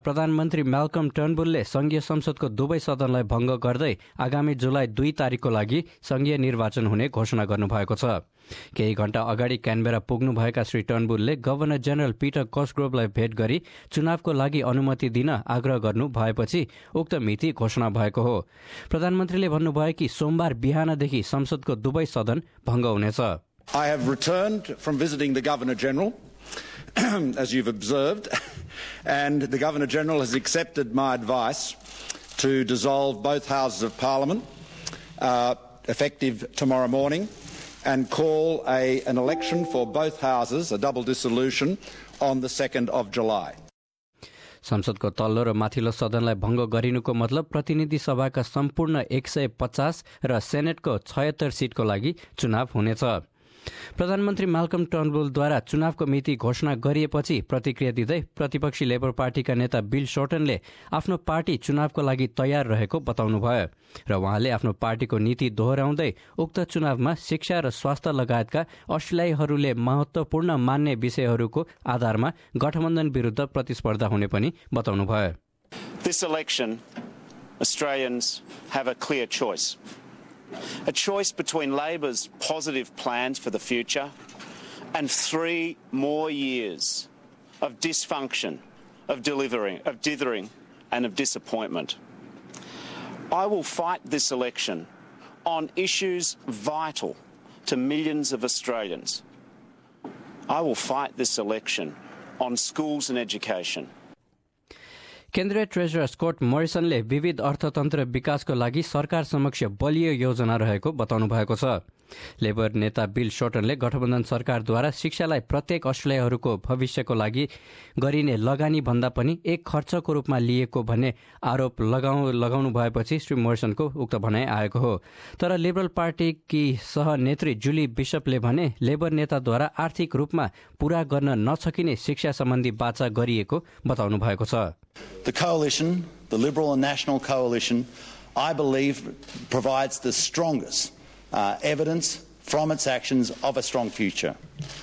प्रधानमन्त्री म्याल्कम टर्नबुलले संघीय संसदको दुवै सदनलाई भंग गर्दै आगामी जुलाई 2 तारिकको लागि संघीय निर्वाचन हुने घोषणा गर्नुभएको छ। केही घण्टा अगाडि क्यानबेरा पुग्नुभएका श्री टर्नबुलले गभर्नर जनरल पीटर कस्ग्रोभलाई भेट गरी चुनावको लागि अनुमति दिन आग्रह गर्नु भएपछि उक्त मिति घोषणा भएको हो। प्रधानमन्त्रीले भन्नुभयो कि सोमबार बिहानदेखि संसदको दुवै सदन भंग हुनेछ। I have returned from visiting the Governor General, as you've observed, and the Governor General has accepted my advice to dissolve both houses of Parliament, effective tomorrow morning, and call an election for both houses, a double dissolution, on the 2nd of July. संसदको तल्लो र माथिल्लो सदनलाई भंग गरिनुको मतलब प्रतिनिधि सभाका सम्पूर्ण 150 र सेनेटको 76 सीटको लागि चुनाव हुनेछ। प्रधानमन्त्री म्याल्कम टर्नबुलद्वारा चुनावको मिति घोषणा गरिएपछि प्रतिक्रिया दिँदै प्रतिपक्षी लेबर पार्टीका नेता बिल शोर्टनले आफ्नो पार्टी चुनावको लागि तयार रहेको बताउनुभयो र उहाँले आफ्नो पार्टीको नीति दोहोर्याउँदै उक्त चुनावमा शिक्षा र स्वास्थ्य लगायतका अस्ट्रेलियालीहरूले महत्वपूर्ण मान्ने विषयहरूको आधारमा गठबन्धन विरुद्ध प्रतिस्पर्धा हुने पनि बताउनुभयो। This election, Australians have a clear choice. A choice between Labor's positive plans for the future and 3 more years of dysfunction, of dithering and of disappointment. I will fight this election on issues vital to millions of Australians. I will fight this election on schools and education. केन्द्रीय treasurer Scott मोरिसनले विविध अर्थतन्त्र विकासको लागि सरकार समक्ष बलियो योजना रहेको बताउनु भएको छ। लेबर नेता बिल शोर्टनले गठबन्धन सरकारद्वारा शिक्षालाई प्रत्येक अस्ट्रेलियाहरूको भविष्यको लागि गरिने लगानी भन्दा पनि एक खर्चको रूपमा लिएको भन्ने आरोप लगाउनु भएपछि श्री मोरिसनको उक्त भनाइ आएको हो। तर लिबरल पार्टीकी सहनेत्री जुली बिशपले भने लेबर नेताद्वारा आर्थिक रूपमा पूरा गर्न नसकिने शिक्षा सम्बन्धी बाचा गरिएको बताउनु भएको छ। The coalition, the Liberal and National Coalition, I believe provides the strongest evidence from its actions of a strong future.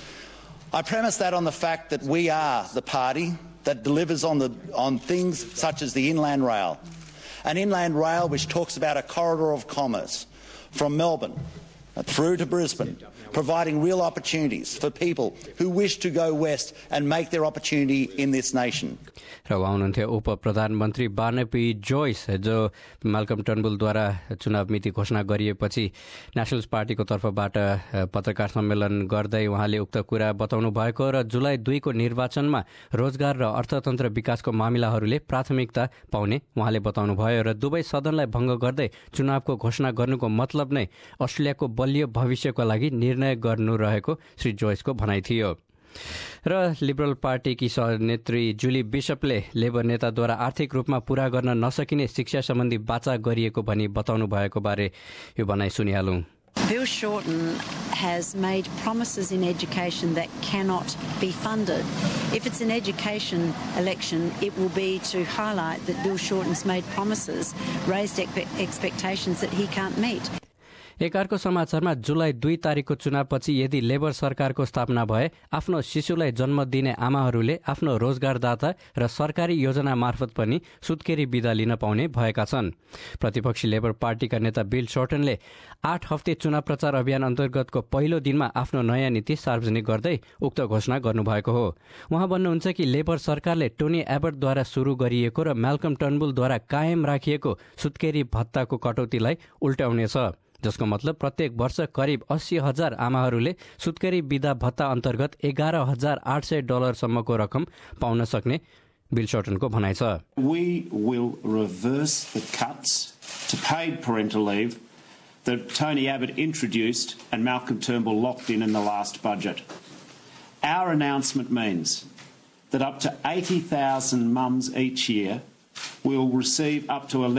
I premise that on the fact that we are the party that delivers on things such as the Inland Rail, an inland rail which talks about a corridor of commerce from Melbourne through to Brisbane, providing real opportunities for people who wish to go west and make their opportunity in this nation. र उहाँ हुनुहुन्थ्यो उप प्रधानमन्त्री बार्नाबी Joy's, जो Malcolm टर्नबुलद्वारा चुनाव मिति घोषणा गरिएपछि नेशनल्स पार्टीको तर्फबाट पत्रकार सम्मेलन गर्दै उहाँले उक्त कुरा बताउनु भएको र जुलाई 2 को निर्वाचनमा रोजगार र अर्थतन्त्र विकासको मामिलाहरूले प्राथमिकता पाउने उहाँले बताउनु भयो र दुवै सदनलाई भंग गर्दै चुनावको घोषणा गर्नुको मतलब नै अस्ट्रेलियाको बलियो भविष्यको लागि निर्णय गर्नु रहेको श्री जोइसको भनाइ थियो। र लिबरल पार्टीकी सहनेत्री जुली बिशपले लेबर नेताद्वारा आर्थिक रूपमा पूरा गर्न नसकिने शिक्षा सम्बन्धी बाचा गरिएको भनी बताउनु भएको बारे यो भनाइ सुनिहालौं। Bill Shorten has made promises in education that cannot be funded. If it's an education election, it will be to highlight that Bill Shorten's made promises, raised expectations that he can't meet. एकारको समाचारमा जुलाई 2 तारिकको चुनावपछि यदि labour सरकारको स्थापना भए आफ्नो शिशुलाई जन्म दिने आमाहरूले आफ्नो रोजगारदाता र सरकारी योजना मार्फत पनि सुत्केरी बिदा लिन पाउने भएका छन्। प्रतिपक्षी लेबर पार्टीका नेता बिल शोर्टनले 8 हप्ते चुनाव प्रचार अभियान अन्तर्गतको पहिलो दिनमा आफ्नो नयाँ नीति सार्वजनिक गर्दै उक्त घोषणा गर्नुभएको हो। उहाँ भन्नुहुन्छ कि लेबर सरकारले टोनी एबर्टद्वारा सुरु गरिएको र म्याल्कम टर्नबुलद्वारा कायम राखिएको सुत्केरी भत्ताको कटौतीलाई उल्टाउनेछ, जसको मतलब प्रत्येक वर्ष करिब 80,000 आमाहरूले सुत्केरी बिदा भत्ता अन्तर्गत $11,800 सम्मको रकम पाउन सक्ने बिल शोर्टनको भनाइ छ। We will reverse the cuts to paid parental leave that Tony Abbott introduced and Malcolm Turnbull locked in the last budget. Our announcement means that up to 80,000 mums each year will receive up to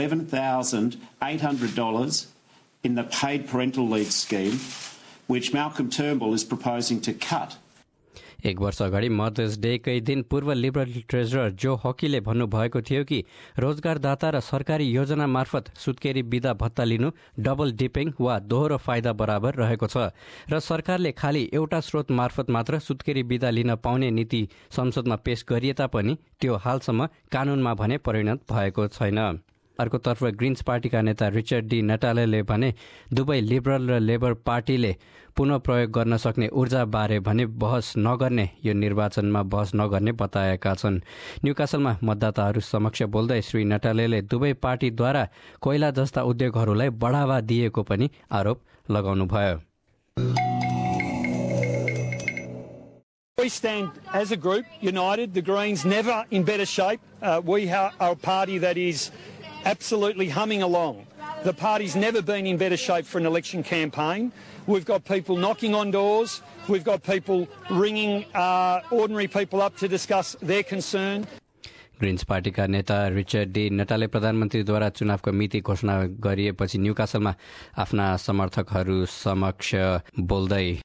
$11,800 in the paid parental leave scheme, which Malcolm Turnbull is proposing to cut. एक वर्ष अगाडि mothers डेकै दिन पूर्व liberal treasurer जो हकीले भन्नुभएको थियो कि रोजगारदाता र सरकारी योजना मार्फत सुत्केरी बिदा भत्ता लिनु डबल डिपिङ वा दोहोरो फाइदा बराबर रहेको छ र सरकारले खालि एउटा स्रोत मार्फत मात्र सुत्केरी बिदा लिन पाउने नीति संसदमा पेश गरिए तापनि त्यो हालसम्म कानूनमा भने परिणत भएको छैन। अर्कोतर्फ ग्रिन्स पार्टीका नेता रिचर्ड डी नटालेले भने दुवै लिबरल र लेबर पार्टीले पुनः प्रयोग गर्न सक्ने ऊर्जा बारे भने बहस नगर्ने यो निर्वाचनमा बहस नगर्ने बताएका छन्। न्यूकासलमा मतदाताहरू समक्ष बोल्दै श्री नटालेले दुवै पार्टीद्वारा कोइला जस्ता उद्योगहरूलाई बढावा दिएको पनि आरोप लगाउनुभयो। We stand as a group united, the Greens never in better shape. We are a party that is absolutely humming along. The party's never been in better shape for an election campaign. We've got people knocking on doors. We've got people ringing ordinary people up to discuss their concern. Greens पार्टीका नेता Richard D नटाले प्रधानमन्त्रीद्वारा चुनावको मिति घोषणा गरिएपछि न्यूकासलमा आफ्ना समर्थकहरू समक्ष बोल्दै